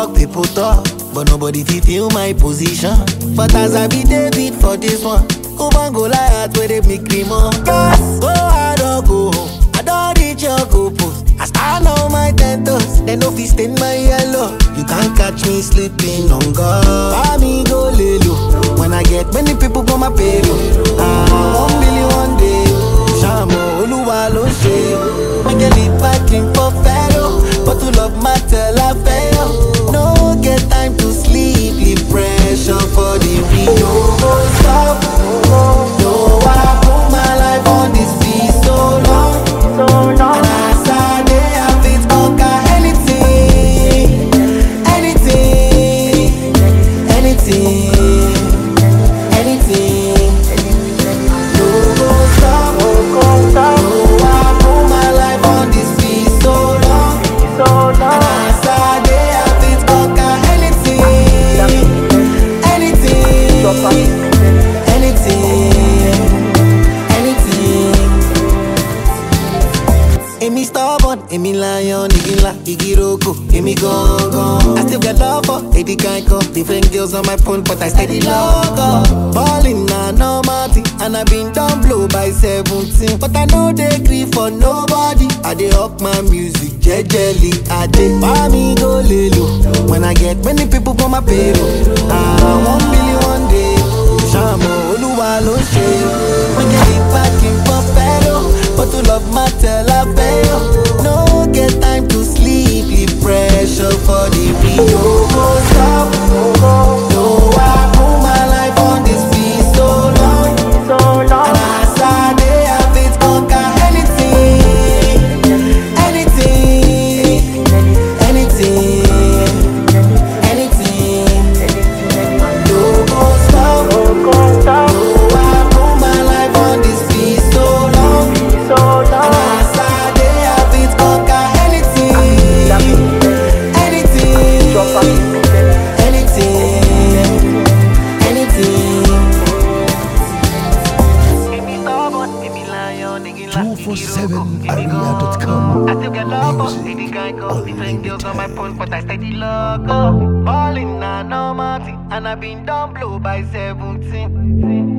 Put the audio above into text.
people talk, but nobody fit feel my position. But as I be David for this one, Oban Goliath where they make me more. Yes, go hard or go home. I don't reach your goal post. I stand on my 10 toes, they no fit stain my yellow. You can't catch me sleeping on God. Buy me go lay low. When I get many people for my payroll. 1 million one day. Shamo Oluwa lo ṣe. I get it back in for fellow, but to love matter la fail. No get time to sleep, leave pressure for the real. No go stop. No, I put my life on this beat so long. And as I dey have it, conquer anything, anything, anything, anything. No go stop. No, I put my life on this beat so long. And as I dey have it, conquer anything, anything, anything. Amy stubborn, Amy lion, Iggy Roko, Amy gone. I still get love for Eddie Geico. Different girls on my phone, but I steady logo. Ballin' na normal, and I been down blow by 17. But I know they grieve for nobody. I dey up my music, jejely. I dey buy me go lay low. When I get many people for my payroll. 1 million one day. Shamo Oluwa lo ṣe. We get it back in for fellow, but to love matter la fail. No get time to sleep, leave pressure for the real. No go stop. No, I put my life on this beat so long. And as I dey have it, conquer anything, anything, anything, anything. No go stop. No, I put my life on this beat so long. And as I dey have it, conquer anything, anything, anything, anything. 247area.com. I still get love for Eddie Geico. Different girls on my phone, but I steady logo. Ballin' na normal, and I been down blow by 17.